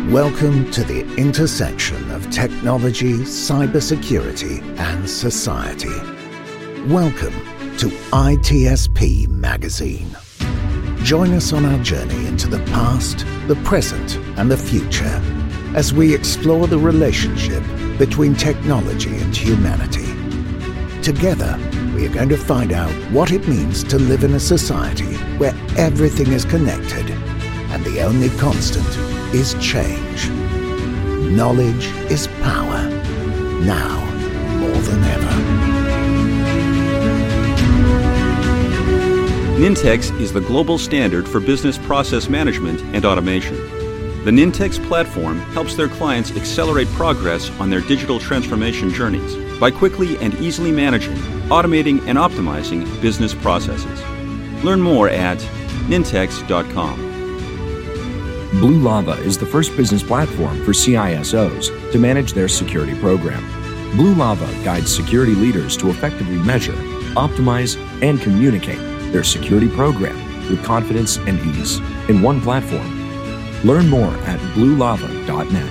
Welcome to the intersection of technology, cybersecurity, and society. Welcome to ITSP Magazine. Join us on our journey into the past, the present, and the future as we explore the relationship between technology and humanity. Together, we are going to find out what it means to live in a society where everything is connected and the only constant is change. Knowledge is power, now more than ever. Nintex is the global standard for business process management and automation. The Nintex platform helps their clients accelerate progress on their digital transformation journeys by quickly and easily managing, automating, and optimizing business processes. Learn more at nintex.com. Blue Lava is the first business platform for CISOs to manage their security program. Blue Lava guides security leaders to effectively measure, optimize, and communicate their security program with confidence and ease in one platform. Learn more at bluelava.net.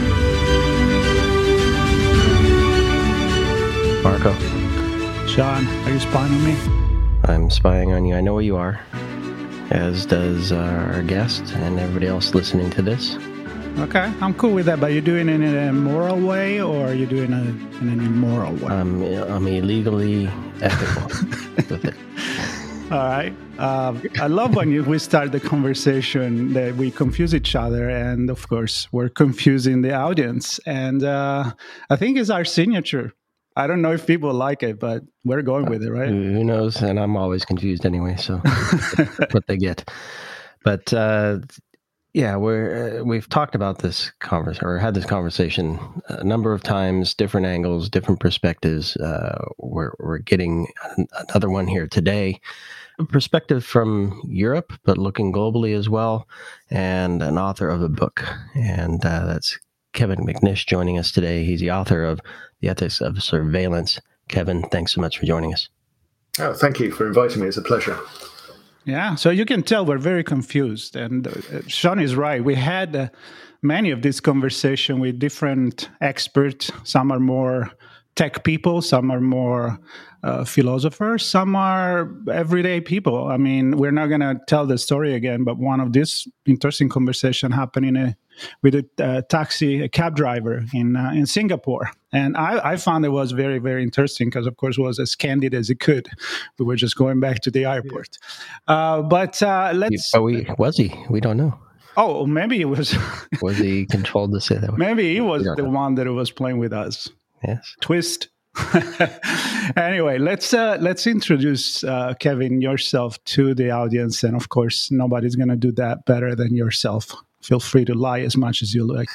Marco. Sean, are you spying on me? I'm spying on you. I know where you are, as does our guest and everybody else listening to this. Okay, I'm cool with that, but you're doing it in a moral way or are you doing it in an immoral way? I'm illegally ethical with it. All right. I love when we start the conversation that we confuse each other, and of course, we're confusing the audience. And I think it's our signature. I don't know if people like it, but we're going with it, right? Who knows? And I'm always confused anyway, so that's what they get. But yeah, we've talked about this had this conversation a number of times, different angles, different perspectives. We're getting another one here today. A perspective from Europe, but looking globally as well, and an author of a book. And that's Kevin McNish joining us today. He's the author of The Ethics of Surveillance. Kevin, thanks so much for joining us. Oh, thank you for inviting me. It's a pleasure. Yeah, so you can tell we're very confused. And Sean is right. We had many of these conversations with different experts. Some are more tech people, some are more philosophers, some are everyday people. I mean, we're not going to tell the story again, but one of these interesting conversation happened with a cab driver in Singapore. And I found it was very, very interesting because, of course, it was as candid as it could. We were just going back to the airport. Was he? We don't know. Oh, maybe it was. Was he controlled to say that? Maybe he was the one that was playing with us. Yes. Twist. Anyway, let's introduce Kevin yourself to the audience, and of course, nobody's going to do that better than yourself. Feel free to lie as much as you like.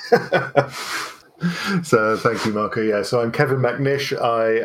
So, thank you, Marco. Yeah, so I'm Kevin McNish.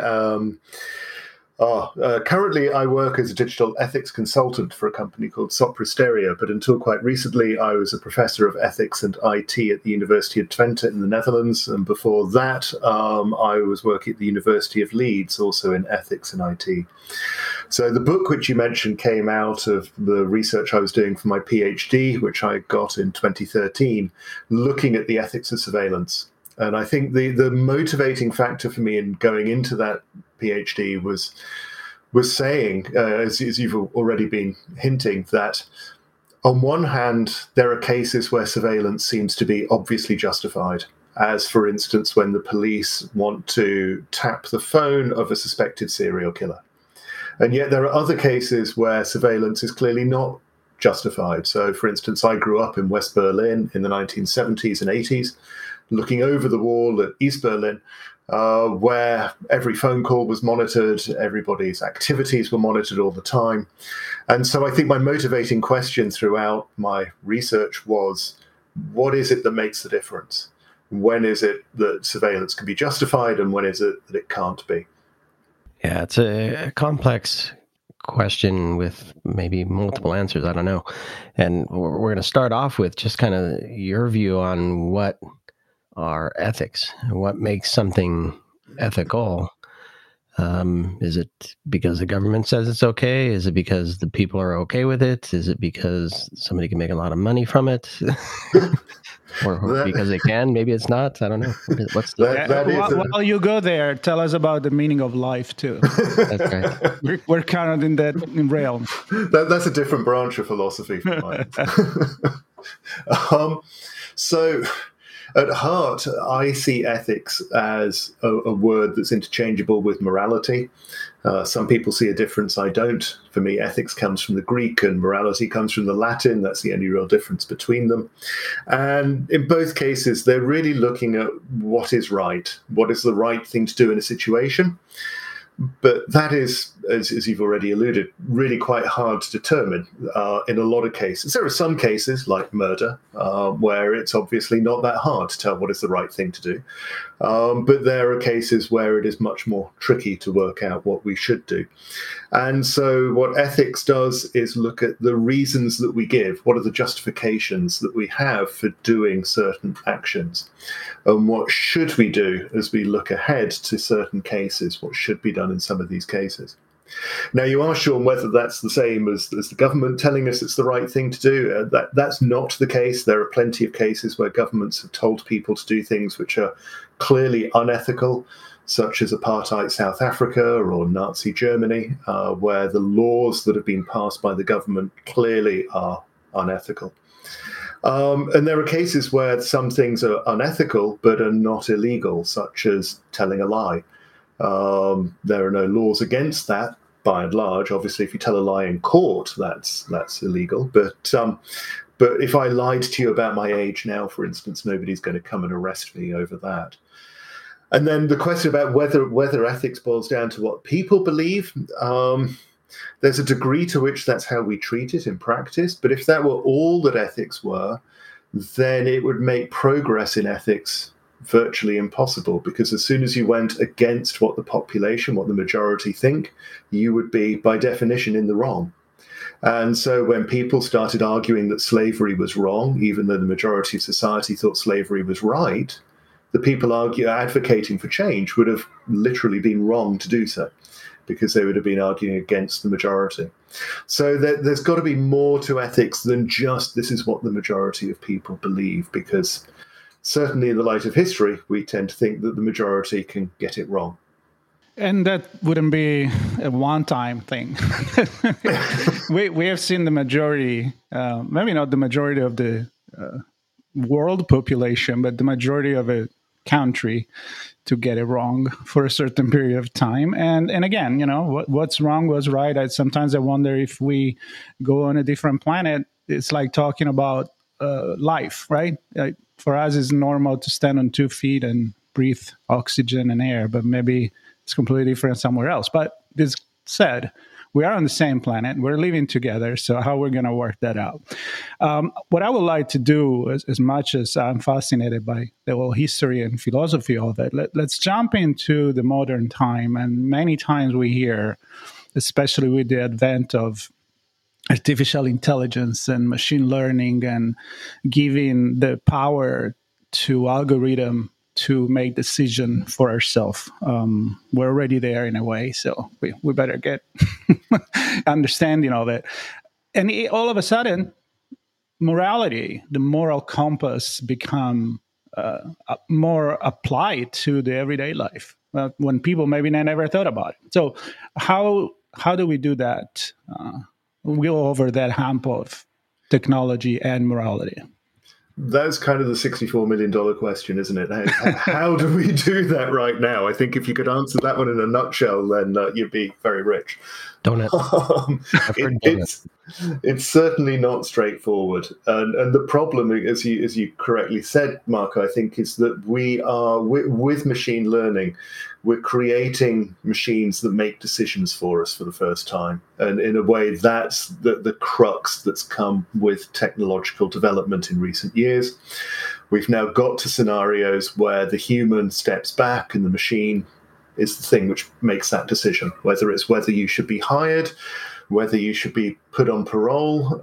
Currently, I work as a digital ethics consultant for a company called Sopra Steria, but until quite recently, I was a professor of ethics and IT at the University of Twente in the Netherlands. And before that, I was working at the University of Leeds, also in ethics and IT. So the book which you mentioned came out of the research I was doing for my PhD, which I got in 2013, looking at the ethics of surveillance. And I think the motivating factor for me in going into that PhD was saying, as you've already been hinting, that on one hand, there are cases where surveillance seems to be obviously justified, as for instance, when the police want to tap the phone of a suspected serial killer. And yet there are other cases where surveillance is clearly not justified. So, for instance, I grew up in West Berlin in the 1970s and 80s, looking over the wall at East Berlin, where every phone call was monitored, everybody's activities were monitored all the time. And so I think my motivating question throughout my research was, what is it that makes the difference? When is it that surveillance can be justified and when is it that it can't be? Yeah, it's a complex question with maybe multiple answers. I don't know. And we're going to start off with just kind of your view on what are ethics, what makes something ethical. Is it because the government says it's okay? Is it because the people are okay with it? Is it because somebody can make a lot of money from it? or because they can? Maybe it's not. I don't know. What's the... While you go there, tell us about the meaning of life, too. That's right. We're kind of in that realm. That's a different branch of philosophy from mine. So... At heart, I see ethics as a word that's interchangeable with morality. Some people see a difference. I don't. For me, ethics comes from the Greek and morality comes from the Latin. That's the only real difference between them. And in both cases, they're really looking at what is right, what is the right thing to do in a situation. But that is, as you've already alluded, really quite hard to determine in a lot of cases. There are some cases, like murder, where it's obviously not that hard to tell what is the right thing to do. But there are cases where it is much more tricky to work out what we should do. And so what ethics does is look at the reasons that we give. What are the justifications that we have for doing certain actions? And what should we do as we look ahead to certain cases? What should be done in some of these cases? Now, you asked, Sean, whether that's the same as the government telling us it's the right thing to do. That's not the case. There are plenty of cases where governments have told people to do things which are clearly unethical, such as apartheid South Africa or Nazi Germany, where the laws that have been passed by the government clearly are unethical. And there are cases where some things are unethical but are not illegal, such as telling a lie. There are no laws against that, by and large. Obviously, if you tell a lie in court, that's illegal. But if I lied to you about my age now, for instance, nobody's going to come and arrest me over that. And then the question about whether ethics boils down to what people believe, there's a degree to which that's how we treat it in practice. But if that were all that ethics were, then it would make progress in ethics virtually impossible, because as soon as you went against what the population, what the majority think, you would be, by definition, in the wrong. And so when people started arguing that slavery was wrong, even though the majority of society thought slavery was right, the people advocating for change would have literally been wrong to do so, because they would have been arguing against the majority. So there's got to be more to ethics than just this is what the majority of people believe, because certainly in the light of history, we tend to think that the majority can get it wrong. And that wouldn't be a one-time thing. we have seen the majority, maybe not the majority of the world population, but the majority of a country to get it wrong for a certain period of time. And again, what's wrong was right. Sometimes I wonder if we go on a different planet, it's like talking about life, right? For us, it's normal to stand on 2 feet and breathe oxygen and air, but maybe it's completely different somewhere else. But this said, we are on the same planet. We're living together. So how we're going to work that out? What I would like to do, as much as I'm fascinated by the whole history and philosophy of it, let's jump into the modern time. And many times we hear, especially with the advent of artificial intelligence and machine learning and giving the power to algorithm to make decision for ourselves. We're already there in a way, so we better get understanding of it. And all of a sudden, morality, the moral compass, become more applied to the everyday life when people maybe never thought about it. So how do we do that? We'll go over that hump of technology and morality. That's kind of the $64 million question, isn't it? How do we do that right now? I think if you could answer that one in a nutshell, then you'd be very rich. Donut. It's certainly not straightforward. And the problem, as you correctly said, Marco, I think, is that we are, with machine learning, we're creating machines that make decisions for us for the first time. And in a way, that's the crux that's come with technological development in recent years. We've now got to scenarios where the human steps back and the machine is the thing which makes that decision, whether you should be hired, whether you should be put on parole,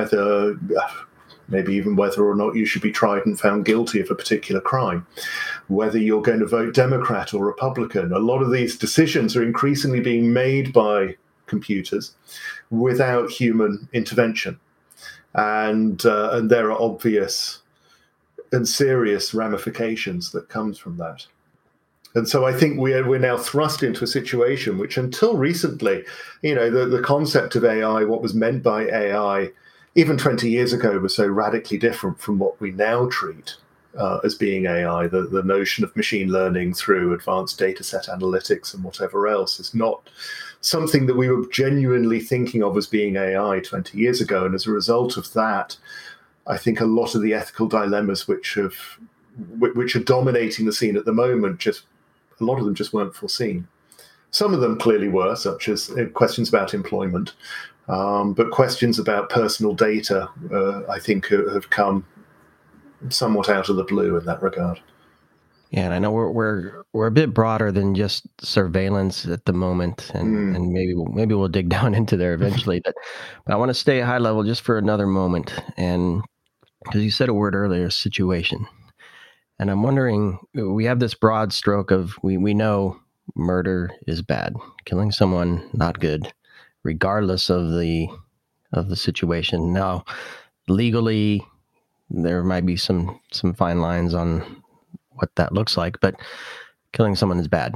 maybe even whether or not you should be tried and found guilty of a particular crime. whether you're going to vote Democrat or Republican. A lot of these decisions are increasingly being made by computers without human intervention. And there are obvious and serious ramifications that comes from that. And so I think we're now thrust into a situation which, until recently, the concept of AI, what was meant by AI, even 20 years ago, was so radically different from what we now treat as being AI. The notion of machine learning through advanced data set analytics and whatever else is not something that we were genuinely thinking of as being AI 20 years ago. And as a result of that, I think a lot of the ethical dilemmas which are dominating the scene at the moment, a lot of them just weren't foreseen. Some of them clearly were, such as questions about employment, but questions about personal data, I think, have come somewhat out of the blue in that regard. Yeah, and I know we're a bit broader than just surveillance at the moment, and maybe we'll dig down into there eventually. But I want to stay high level just for another moment, and because you said a word earlier, situation. And I'm wondering, we have this broad stroke of we know murder is bad, killing someone not good, regardless of the situation. Now, legally, there might be some fine lines on what that looks like, but killing someone is bad.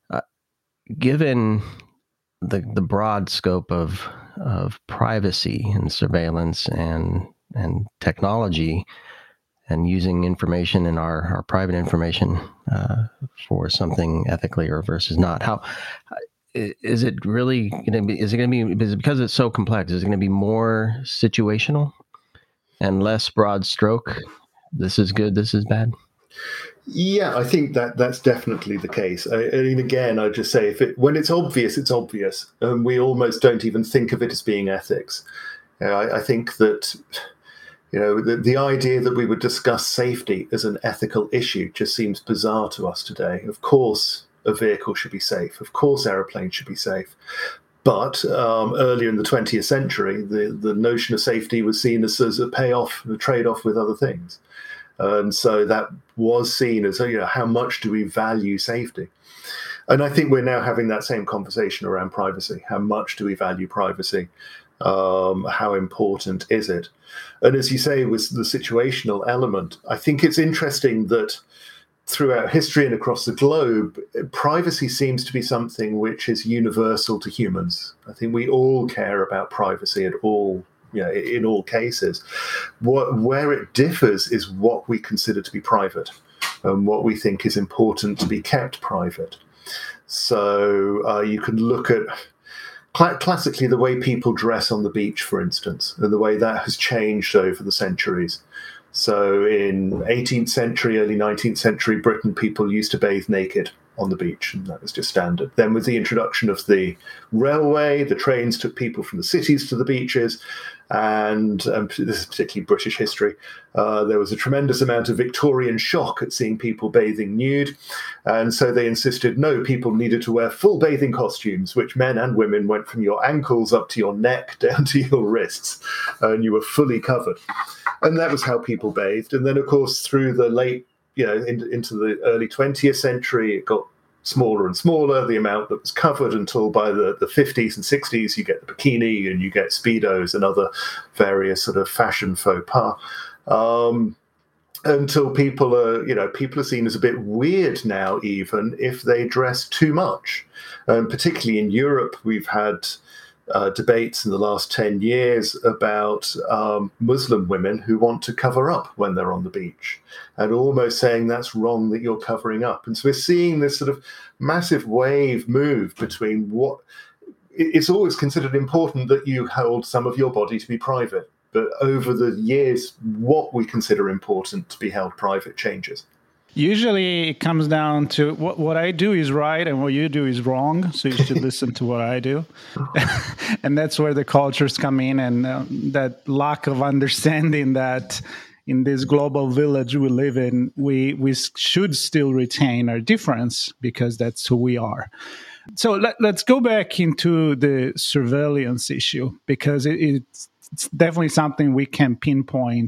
Given the broad scope of privacy and surveillance and technology, and using information in our private information for something ethically or versus not. How is it really going to be? Is it because it's so complex? Is it going to be more situational and less broad stroke? This is good. This is bad. Yeah, I think that's definitely the case. Again, I'd just say when it's obvious, it's obvious, and we almost don't even think of it as being ethics. I think that. The idea that we would discuss safety as an ethical issue just seems bizarre to us today. Of course, a vehicle should be safe. Of course, aeroplanes should be safe. But earlier in the 20th century, the notion of safety was seen as a payoff, a trade-off with other things. And so that was seen as, how much do we value safety? And I think we're now having that same conversation around privacy. How much do we value privacy? How important is it? And as you say, with the situational element, I think it's interesting that throughout history and across the globe, privacy seems to be something which is universal to humans. I think we all care about privacy at all, in all cases. Where it differs is what we consider to be private and what we think is important to be kept private. So you can look at classically the way people dress on the beach, for instance, and the way that has changed over the centuries. So in 18th century, early 19th century Britain, people used to bathe naked on the beach, and that was just standard. Then with the introduction of the railway, the trains took people from the cities to the beaches, and this is particularly British history. There was a tremendous amount of Victorian shock at seeing people bathing nude, and so they insisted, no, people needed to wear full bathing costumes, which men and women went from your ankles up to your neck, down to your wrists, and you were fully covered. And that was how people bathed. And then, of course, through the late, into the early 20th century, it got smaller and smaller, the amount that was covered, until by the 50s and 60s, you get the bikini and you get Speedos and other various sort of fashion faux pas. Until people are seen as a bit weird now, even if they dress too much. Particularly in Europe, we've had debates in the last 10 years about Muslim women who want to cover up when they're on the beach, and almost saying that's wrong that you're covering up. And so we're seeing this sort of massive wave move between what it's always considered important that you hold some of your body to be private. But over the years, what we consider important to be held private changes. Usually it comes down to what I do is right and what you do is wrong. So you should listen to what I do. And that's where the cultures come in, and that lack of understanding that in this global village we live in, we should still retain our difference because that's who we are. So let's go back into the surveillance issue, because it's definitely something we can pinpoint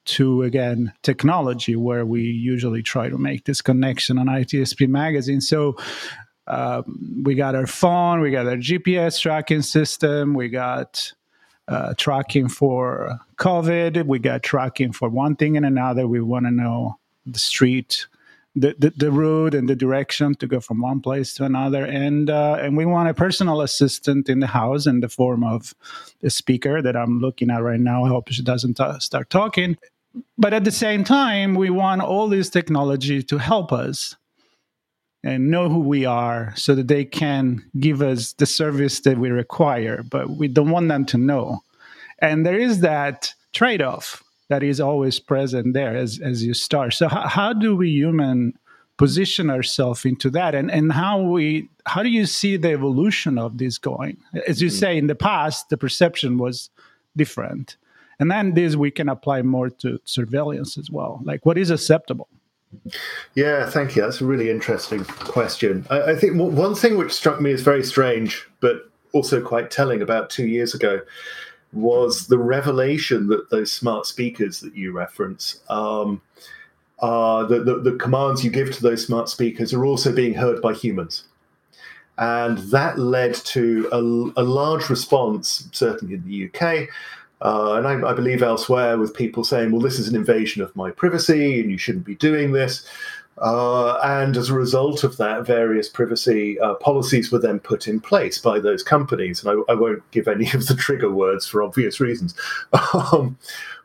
to, again, technology, where we usually try to make this connection on ITSP Magazine. So we got our phone, we got our GPS tracking system, we got tracking for COVID, we got tracking for one thing and another. We want to know the street, the route and the direction to go from one place to another. And we want a personal assistant in the house in the form of a speaker that I'm looking at right now. I hope she doesn't start talking. But at the same time, we want all this technology to help us and know who we are so that they can give us the service that we require. But we don't want them to know. And there is that trade-off that is always present there as you start. So how do we human position ourselves into that? And how do you see the evolution of this going? As you say, in the past, the perception was different. And then this we can apply more to surveillance as well. Like, what is acceptable? Yeah, thank you. That's a really interesting question. I think one thing which struck me as very strange, but also quite telling about 2 years ago, was the revelation that those smart speakers that you reference, the commands you give to those smart speakers are also being heard by humans. And that led to a large response, certainly in the UK, and I believe elsewhere, with people saying, well, this is an invasion of my privacy and you shouldn't be doing this. And as a result of that, various privacy policies were then put in place by those companies. And I won't give any of the trigger words for obvious reasons. So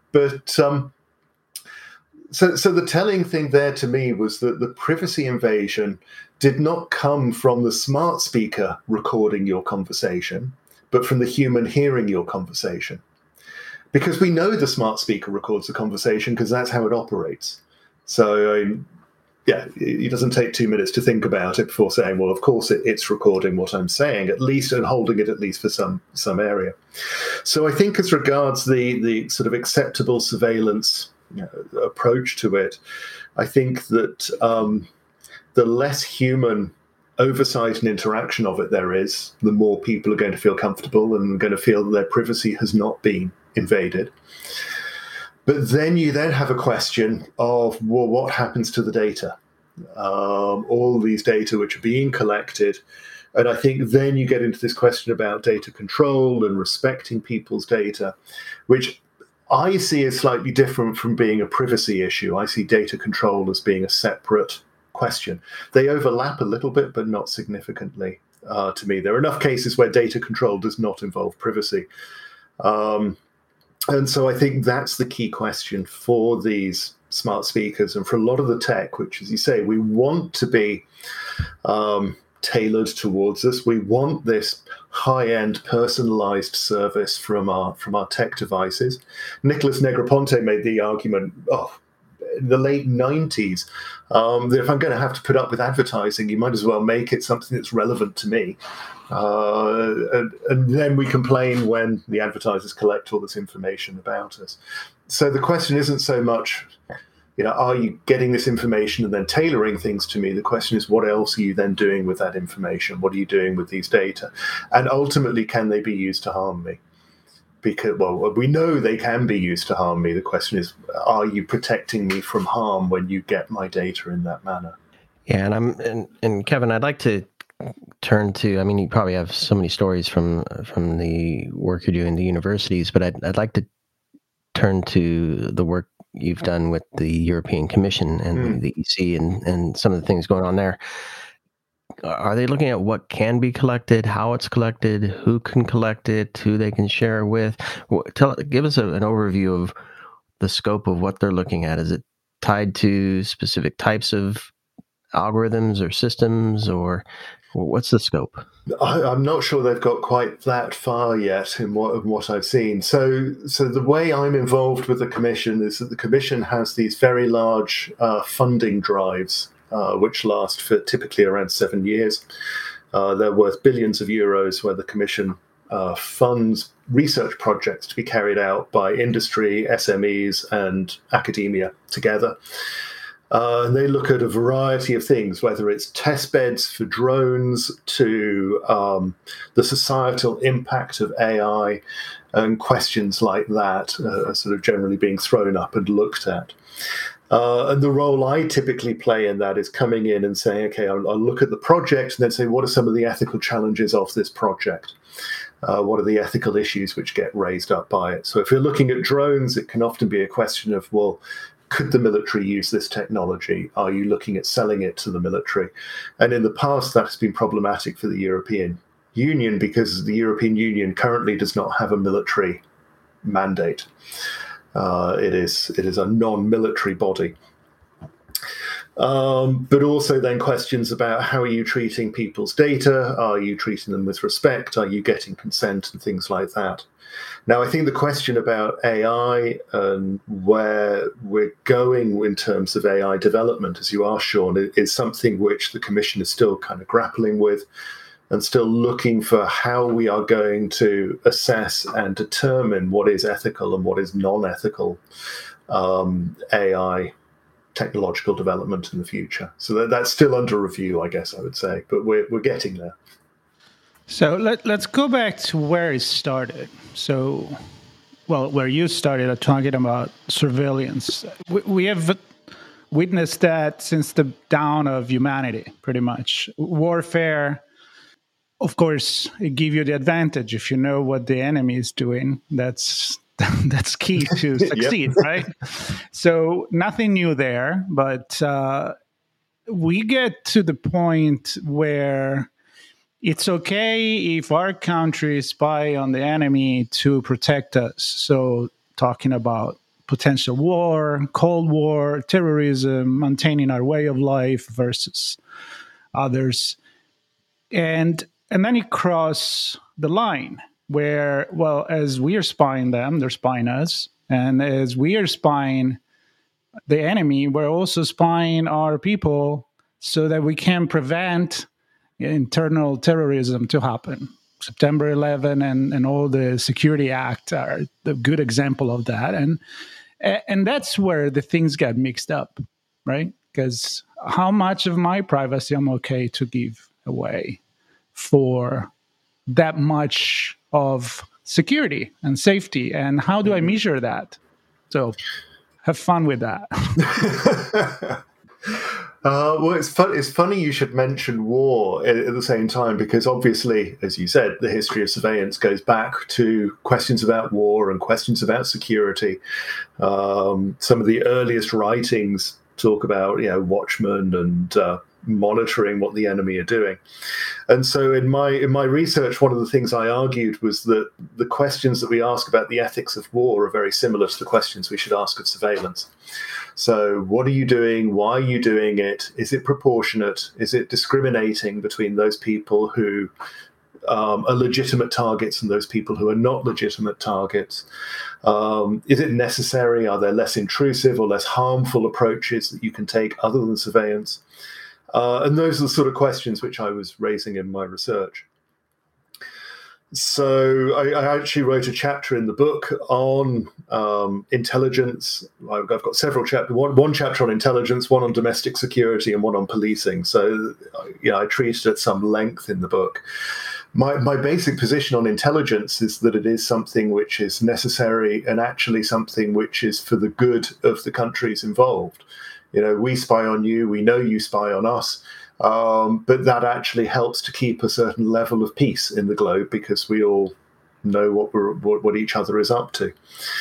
the telling thing there to me was that the privacy invasion did not come from the smart speaker recording your conversation, but from the human hearing your conversation. Because we know the smart speaker records the conversation because that's how it operates. So, it doesn't take 2 minutes to think about it before saying, well, of course it's recording what I'm saying, at least, and holding it at least for some area. So I think as regards the sort of acceptable surveillance approach to it, I think that the less human oversight and interaction of it there is, the more people are going to feel comfortable and going to feel that their privacy has not been invaded. But then you have a question of, well, what happens to the data? All these data which are being collected. And I think then you get into this question about data control and respecting people's data, which I see as slightly different from being a privacy issue. I see data control as being a separate question. They overlap a little bit, but not significantly to me. There are enough cases where data control does not involve privacy. And so I think that's the key question for these smart speakers and for a lot of the tech, which, as you say, we want to be tailored towards us. We want this high-end personalized service from our tech devices. Nicholas Negroponte made the argument, in the late 90s, that if I'm going to have to put up with advertising, you might as well make it something that's relevant to me. And then we complain when the advertisers collect all this information about us. So the question isn't so much, are you getting this information and then tailoring things to me? The question is, what else are you then doing with that information? What are you doing with these data? And ultimately, can they be used to harm me? Because, well, we know they can be used to harm me. The question is, are you protecting me from harm when you get my data in that manner? Yeah, and Kevin, I'd like to turn to, you probably have so many stories from the work you do in the universities, but I'd like to turn to the work you've done with the European Commission and the EC and some of the things going on there. Are they looking at what can be collected, how it's collected, who can collect it, who they can share with? Give us an overview of the scope of what they're looking at. Is it tied to specific types of algorithms or systems, or what's the scope? I'm not sure they've got quite that far yet in what I've seen. So the way I'm involved with the Commission is that the Commission has these very large funding drives, which last for typically around 7 years. They're worth billions of euros, where the Commission funds research projects to be carried out by industry, SMEs, and academia together. And they look at a variety of things, whether it's test beds for drones to the societal impact of AI, and questions like that are sort of generally being thrown up and looked at. And the role I typically play in that is coming in and saying, okay, I'll look at the project and then say, what are some of the ethical challenges of this project? What are the ethical issues which get raised up by it? So if you're looking at drones, it can often be a question of, well, could the military use this technology? Are you looking at selling it to the military? And in the past, that has been problematic for the European Union because the European Union currently does not have a military mandate. It is a non-military body. But also then questions about how are you treating people's data? Are you treating them with respect? Are you getting consent and things like that? Now, I think the question about AI and where we're going in terms of AI development, as you asked, Sean, is something which the Commission is still kind of grappling with and still looking for how we are going to assess and determine what is ethical and what is non-ethical AI technological development in the future. So that's still under review, I guess I would say, but we're getting there. So let's go back to where it started. So, well, where you started talking about surveillance. We have witnessed that since the dawn of humanity, pretty much. Warfare, of course, it gives you the advantage. If you know what the enemy is doing, that's key to succeed, right? So nothing new there, but we get to the point where it's okay if our country spy on the enemy to protect us. So talking about potential war, Cold War, terrorism, maintaining our way of life versus others. And then you cross the line where, well, as we are spying them, they're spying us. And as we are spying the enemy, we're also spying our people so that we can prevent internal terrorism to happen. September 11 and all the Security Act are a good example of that. And that's where the things get mixed up, right? Because how much of my privacy I'm okay to give away for that much of security and safety? And how do I measure that? So have fun with that. Well, it's funny you should mention war at the same time, because obviously, as you said, the history of surveillance goes back to questions about war and questions about security. Some of the earliest writings talk about, watchmen and monitoring what the enemy are doing. And so in my research, one of the things I argued was that the questions that we ask about the ethics of war are very similar to the questions we should ask of surveillance. So what are you doing? Why are you doing it? Is it proportionate? Is it discriminating between those people who are legitimate targets and those people who are not legitimate targets? Is it necessary? Are there less intrusive or less harmful approaches that you can take other than surveillance? And those are the sort of questions which I was raising in my research. So I actually wrote a chapter in the book on intelligence. I've got several chapters, one chapter on intelligence, one on domestic security, and one on policing. So I treat it at some length in the book. My basic position on intelligence is that it is something which is necessary and actually something which is for the good of the countries involved. We spy on you, we know you spy on us. But that actually helps to keep a certain level of peace in the globe because we all know what each other is up to.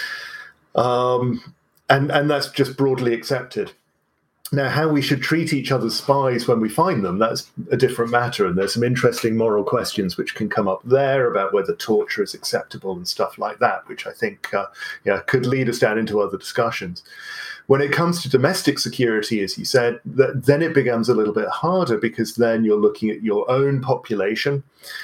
And that's just broadly accepted. Now, how we should treat each other's spies when we find them, that's a different matter. And there's some interesting moral questions which can come up there about whether torture is acceptable and stuff like that, which I think could lead us down into other discussions. When it comes to domestic security, as you said, then it becomes a little bit harder because then you're looking at your own population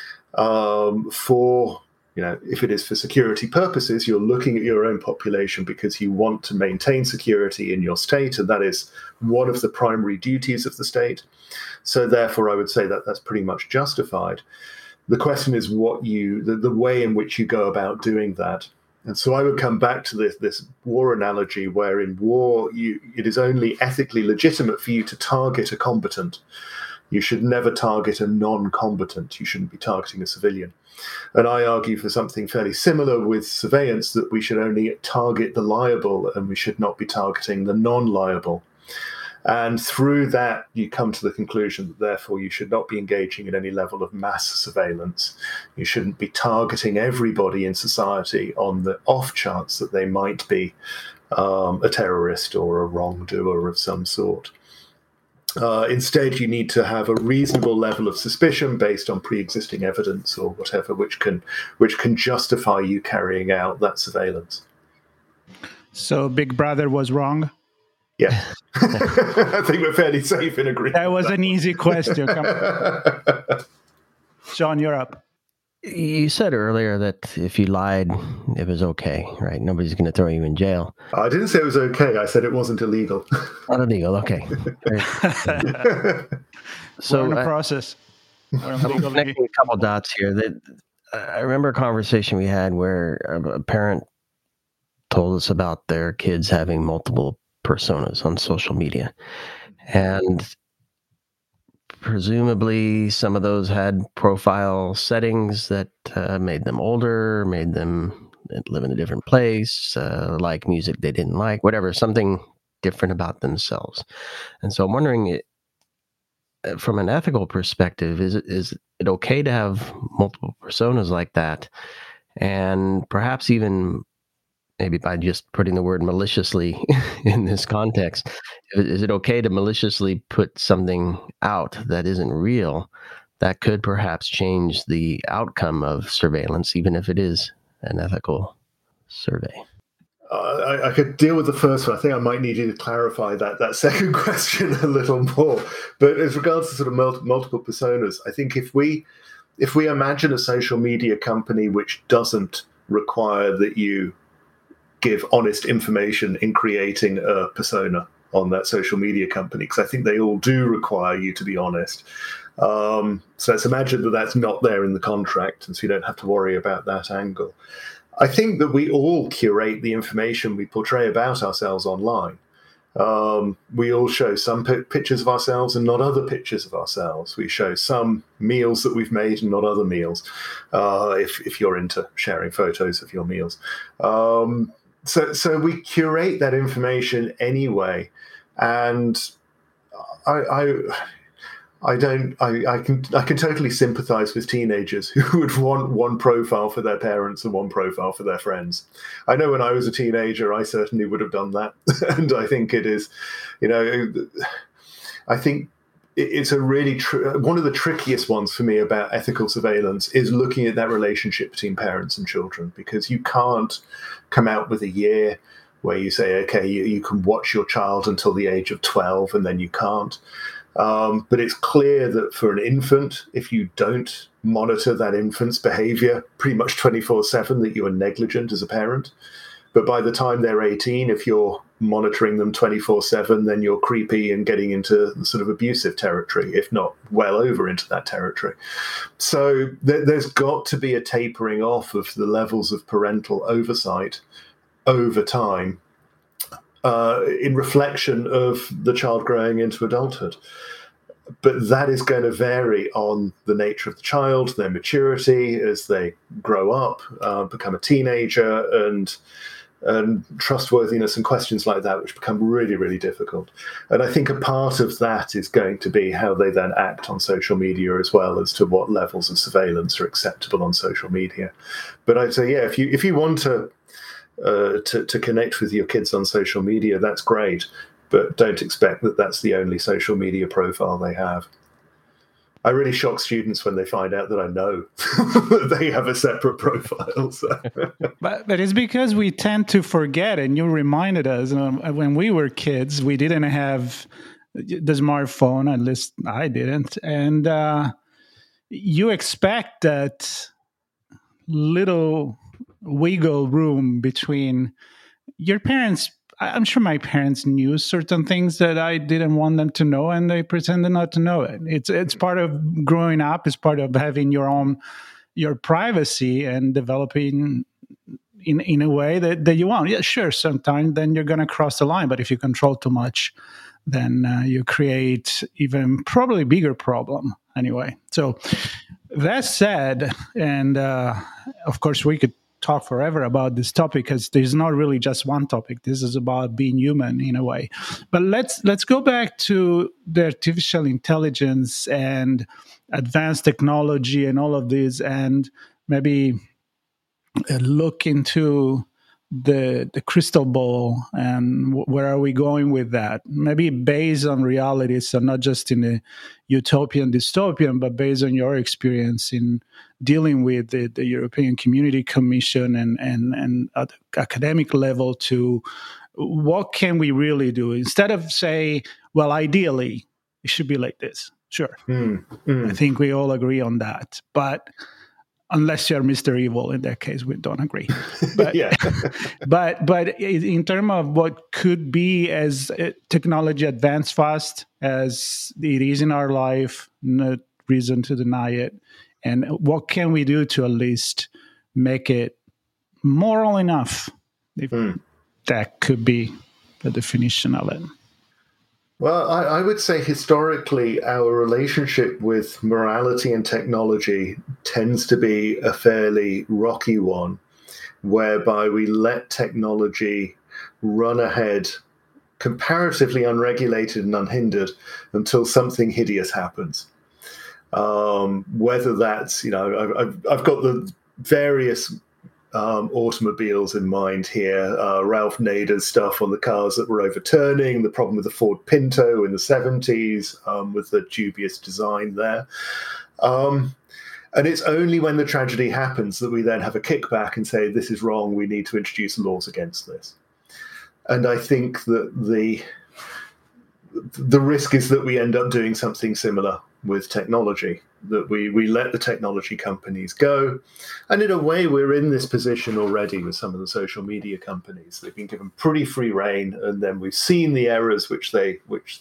if it is for security purposes, you're looking at your own population because you want to maintain security in your state, and that is one of the primary duties of the state. So therefore, I would say that that's pretty much justified. The question is the way in which you go about doing that. And so I would come back to this war analogy, where in war, it is only ethically legitimate for you to target a combatant. You should never target a non-combatant. You shouldn't be targeting a civilian. And I argue for something fairly similar with surveillance, that we should only target the liable and we should not be targeting the non-liable. And through that, you come to the conclusion that therefore you should not be engaging in any level of mass surveillance. You shouldn't be targeting everybody in society on the off chance that they might be a terrorist or a wrongdoer of some sort. Instead, you need to have a reasonable level of suspicion based on pre-existing evidence or whatever, which can justify you carrying out that surveillance. So Big Brother was wrong? Yeah. I think we're fairly safe in agreement. That was an easy question. Come on. Sean, you're up. You said earlier that if you lied, it was okay, right? Nobody's going to throw you in jail. I didn't say it was okay. I said it wasn't illegal. Not illegal, okay. So in the process. I'm connecting a couple dots here. I remember a conversation we had where a parent told us about their kids having multiple personas on social media. And presumably some of those had profile settings that made them older, made them live in a different place, like music they didn't like, whatever, something different about themselves. And so I'm wondering, from an ethical perspective, is it okay to have multiple personas like that? And perhaps even maybe by just putting the word maliciously in this context, is it okay to maliciously put something out that isn't real that could perhaps change the outcome of surveillance, even if it is an ethical survey? I could deal with the first one. I think I might need you to clarify that second question a little more. But as regards to sort of multiple personas, I think if we imagine a social media company which doesn't require that you give honest information in creating a persona on that social media company, because I think they all do require you to be honest. So let's imagine that that's not there in the contract, and so you don't have to worry about that angle. I think that we all curate the information we portray about ourselves online. We all show some pictures of ourselves and not other pictures of ourselves. We show some meals that we've made and not other meals, if you're into sharing photos of your meals. So we curate that information anyway, and I can totally sympathize with teenagers who would want one profile for their parents and one profile for their friends. I know when I was a teenager, I certainly would have done that, and I think it is, I think it's a really one of the trickiest ones for me about ethical surveillance is looking at that relationship between parents and children, because you can't come out with a year where you say, okay, you can watch your child until the age of 12 and then you can't. But it's clear that for an infant, if you don't monitor that infant's behavior pretty much 24/7, that you are negligent as a parent. But by the time they're 18, if you're monitoring them 24/7, then you're creepy and getting into sort of abusive territory, if not well over into that territory. So there's got to be a tapering off of the levels of parental oversight over time, in reflection of the child growing into adulthood. But that is going to vary on the nature of the child, their maturity as they grow up, become a teenager, and trustworthiness and questions like that, which become really, really difficult. And I think a part of that is going to be how they then act on social media, as well as to what levels of surveillance are acceptable on social media. But I'd say, yeah, if you want to connect with your kids on social media, that's great, but don't expect that that's the only social media profile they have. I really shock students when they find out that I know that they have a separate profile. So. But it's because we tend to forget, and you reminded us, when we were kids, we didn't have the smartphone, at least I didn't, and you expect that little wiggle room between your parents. I'm sure my parents knew certain things that I didn't want them to know, and they pretended not to know it. It's part of growing up. It's part of having your privacy and developing in a way that you want. Yeah, sure, sometimes then you're going to cross the line, but if you control too much, then you create even probably bigger problem anyway. So that said, and of course we could talk forever about this topic because there's not really just one topic. This is about being human in a way. But let's go back to the artificial intelligence and advanced technology and all of this, and maybe look into the crystal ball and where are we going with that, maybe based on reality, so not just in a utopian dystopian, but based on your experience in dealing with the European Community Commission and at the academic level, to what can we really do instead of say, well, ideally it should be like this. Sure. I think we all agree on that, but unless you're Mr. Evil, in that case, we don't agree. But, but in terms of what could be as technology advance fast as it is in our life, no reason to deny it. And what can we do to at least make it moral enough? If that could be the definition of it. Well, I would say historically our relationship with morality and technology tends to be a fairly rocky one, whereby we let technology run ahead comparatively unregulated and unhindered until something hideous happens. Whether that's, I've got the various automobiles in mind here. Ralph Nader's stuff on the cars that were overturning, the problem with the Ford Pinto in the 70s, with the dubious design there. And it's only when the tragedy happens that we then have a kickback and say, this is wrong, we need to introduce laws against this. And I think that the risk is that we end up doing something similar with technology, that we let the technology companies go. And in a way, we're in this position already with some of the social media companies. They've been given pretty free rein, and then we've seen the errors which they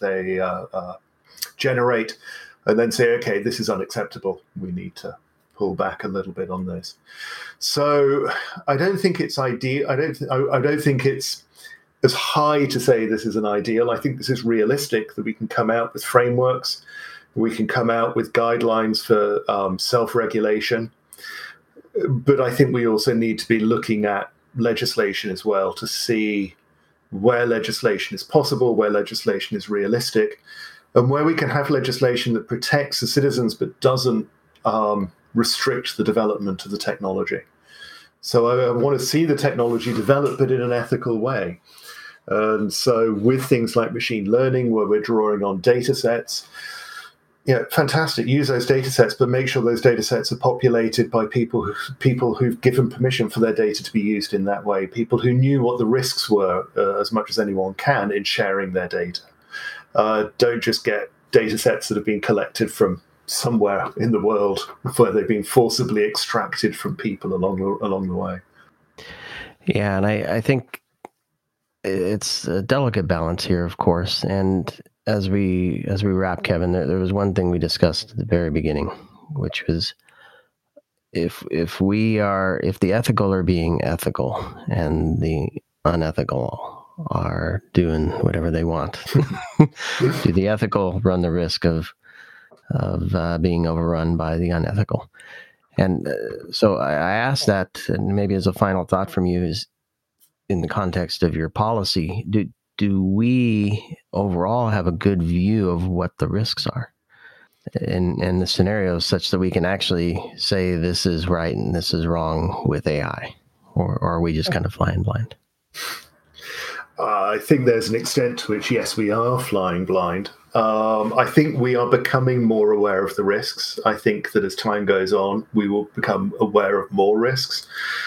generate, and then say, okay, this is unacceptable. We need to pull back a little bit on this. So I don't think it's ideal. I don't think it's as high to say this is an ideal. I think this is realistic, that we can come out with frameworks. We can come out with guidelines for self-regulation. But I think we also need to be looking at legislation as well to see where legislation is possible, where legislation is realistic, and where we can have legislation that protects the citizens but doesn't restrict the development of the technology. So I want to see the technology develop, but in an ethical way. And so with things like machine learning, where we're drawing on data sets, fantastic. Use those data sets, but make sure those data sets are populated by people who've given permission for their data to be used in that way, people who knew what the risks were as much as anyone can in sharing their data. Don't just get data sets that have been collected from somewhere in the world where they've been forcibly extracted from people along the way. Yeah, and I think it's a delicate balance here, of course. And as we wrap, Kevin, there was one thing we discussed at the very beginning, which was if the ethical are being ethical and the unethical are doing whatever they want, do the ethical run the risk of being overrun by the unethical? And so I asked that, and maybe as a final thought from you, is in the context of your policy, do we overall have a good view of what the risks are in the scenarios, such that we can actually say this is right and this is wrong with AI, or are we just kind of flying blind? I think there's an extent to which, yes, we are flying blind. I think we are becoming more aware of the risks. I think that as time goes on, we will become aware of more risks.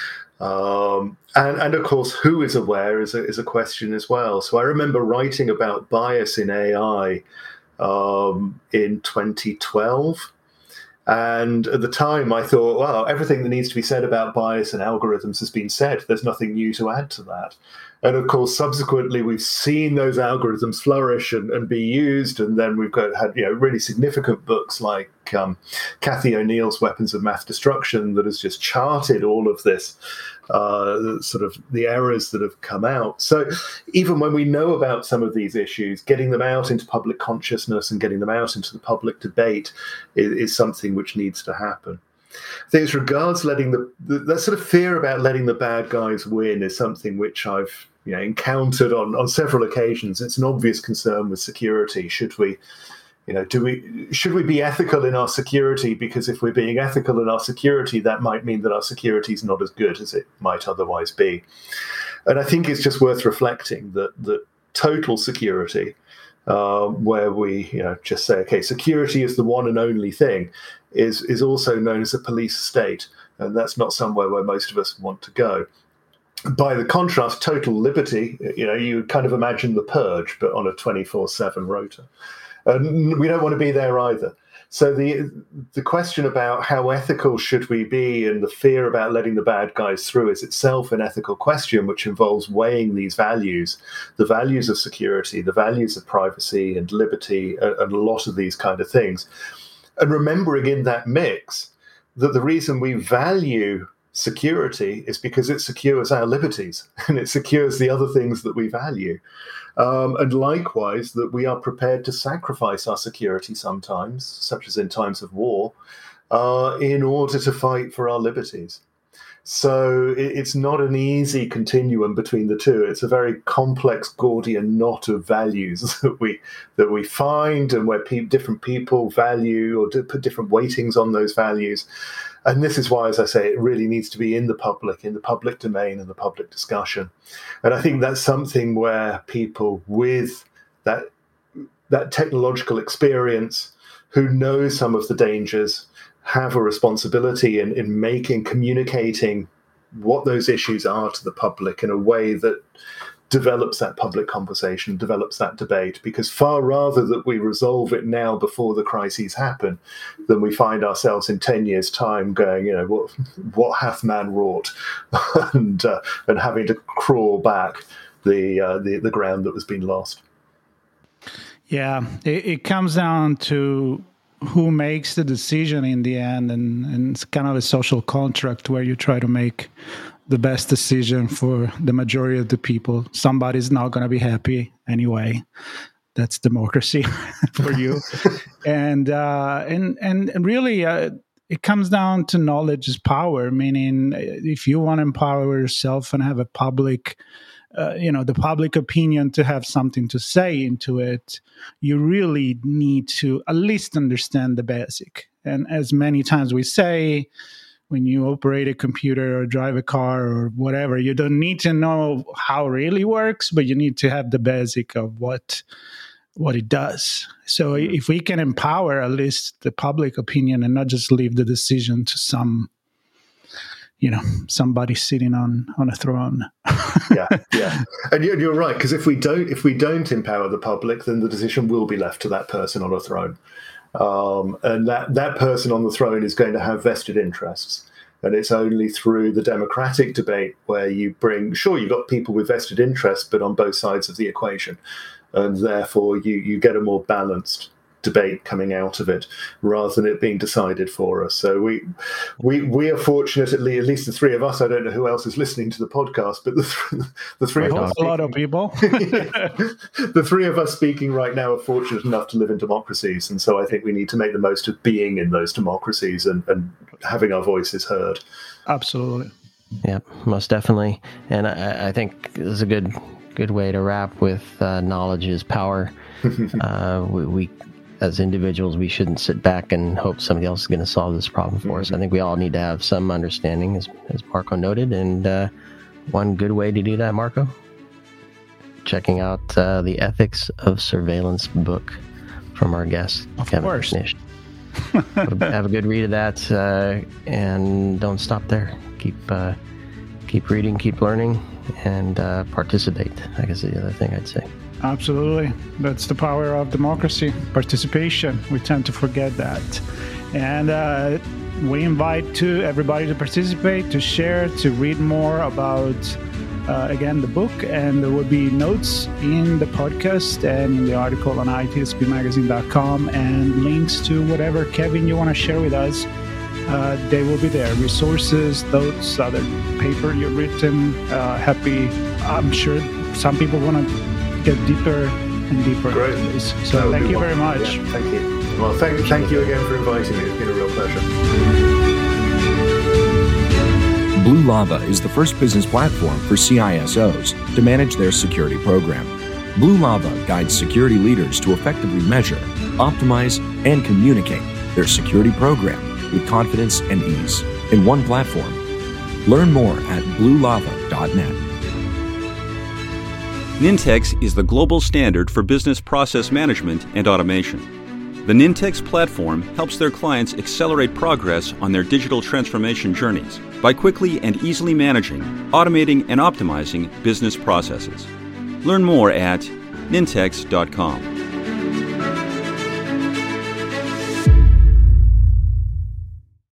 And of course, who is aware is a question as well. So I remember writing about bias in AI in 2012. And at the time, I thought, well, everything that needs to be said about bias and algorithms has been said. There's nothing new to add to that. And of course, subsequently, we've seen those algorithms flourish and be used. And then we've had really significant books like Cathy O'Neill's Weapons of Math Destruction that has just charted all of this, sort of the errors that have come out. So even when we know about some of these issues, getting them out into public consciousness and getting them out into the public debate is something which needs to happen. I think as regards that sort of fear about letting the bad guys win is something which I've encountered on several occasions. It's an obvious concern with security. Should we be ethical in our security? Because if we're being ethical in our security, that might mean that our security is not as good as it might otherwise be. And I think it's just worth reflecting that total security, where we just say, okay, security is the one and only thing, is also known as a police state, and that's not somewhere where most of us want to go. By the contrast, total liberty, you kind of imagine the purge, but on a 24/7 rota. And we don't want to be there either. So the question about how ethical should we be and the fear about letting the bad guys through is itself an ethical question, which involves weighing these values, the values of security, the values of privacy and liberty, and a lot of these kind of things. And remembering in that mix that the reason we value security is because it secures our liberties and it secures the other things that we value. And likewise, that we are prepared to sacrifice our security sometimes, such as in times of war, in order to fight for our liberties. So it's not an easy continuum between the two. It's a very complex Gordian knot of values that we find, and where different people value or put different weightings on those values. And this is why, as I say, it really needs to be in the public domain and the public discussion. And I think that's something where people with that technological experience, who know some of the dangers, have a responsibility in communicating what those issues are to the public in a way that develops that public conversation, develops that debate, because far rather that we resolve it now before the crises happen than we find ourselves in 10 years' time going, what hath man wrought, and having to crawl back the ground that has been lost. Yeah, it comes down to who makes the decision in the end, and it's kind of a social contract where you try to make the best decision for the majority of the people. Somebody's not going to be happy anyway. That's democracy for you. And really, it comes down to knowledge is power, meaning if you want to empower yourself and have a public, the public opinion to have something to say into it, you really need to at least understand the basic. And as many times we say, when you operate a computer or drive a car or whatever, you don't need to know how it really works, but you need to have the basic of what it does. So if we can empower at least the public opinion and not just leave the decision to somebody sitting on a throne. yeah. And you're right, because if we don't empower the public, then the decision will be left to that person on a throne. And that person on the throne is going to have vested interests. And it's only through the democratic debate where you've got people with vested interests, but on both sides of the equation. And therefore you get a more balanced debate coming out of it, rather than it being decided for us. So we are fortunate, at least the three of us. I don't know who else is listening to the podcast, but the three of us, a lot of people. The three of us speaking right now are fortunate enough to live in democracies, and so I think we need to make the most of being in those democracies and having our voices heard. Absolutely. Yeah, most definitely. And I think this is a good way to wrap with knowledge is power. We as individuals, we shouldn't sit back and hope somebody else is going to solve this problem for us. I think we all need to have some understanding, as Marco noted. And one good way to do that, Marco, checking out the Ethics of Surveillance book from our guest, Kevin Knish. Have a good read of that, and don't stop there. Keep reading, keep learning, and participate. I guess is the other thing I'd say. Absolutely. That's the power of democracy, participation. We tend to forget that. And we invite everybody to participate, to share, to read more about, again, the book. And there will be notes in the podcast and in the article on itspmagazine.com and links to whatever, Kevin, you want to share with us. They will be there. Resources, notes, other paper you've written. Happy. I'm sure some people want to get deeper and deeper into this. So thank you very much. Yeah, thank you. Well, thank you again for inviting me. It's been a real pleasure. Blue Lava is the first business platform for CISOs to manage their security program. Blue Lava guides security leaders to effectively measure, optimize, and communicate their security program with confidence and ease in one platform. Learn more at bluelava.net. Nintex is the global standard for business process management and automation. The Nintex platform helps their clients accelerate progress on their digital transformation journeys by quickly and easily managing, automating, and optimizing business processes. Learn more at nintex.com.